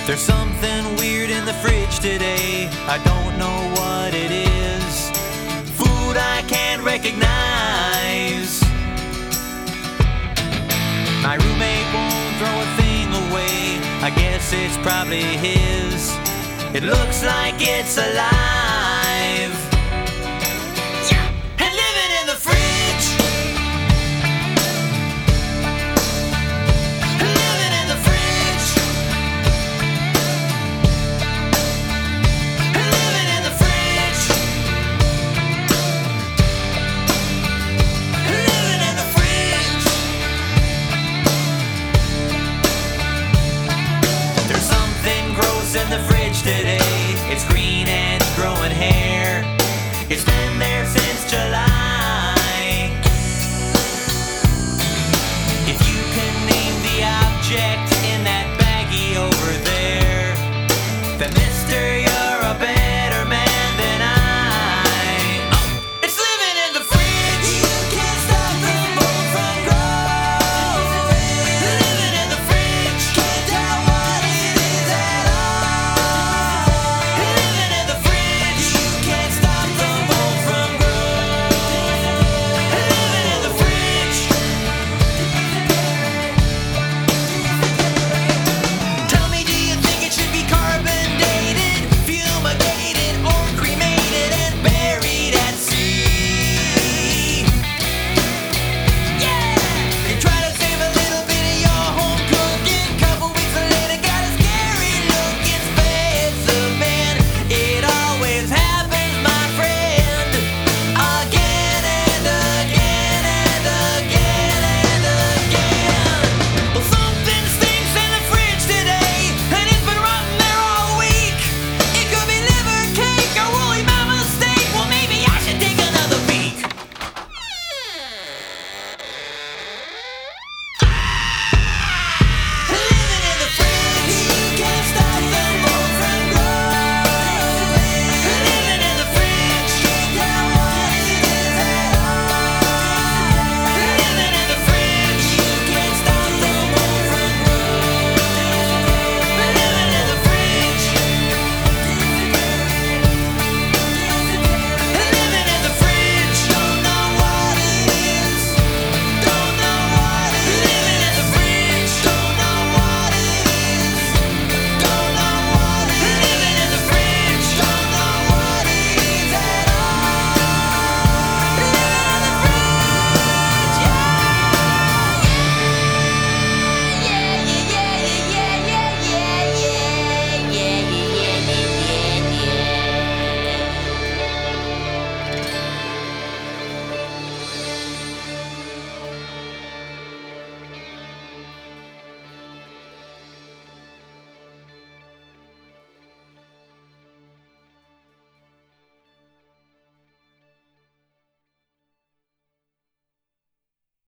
There's something weird in the fridge today. I don't know what it is. Food I can't recognize. My roommate won't throw a thing away. I guess it's probably his. It looks like it's alive. And living in the fridge. Living in the fridge. Living in the fridge. Living in the fridge. There's something gross in the fridge today. It's green and growing hair. It's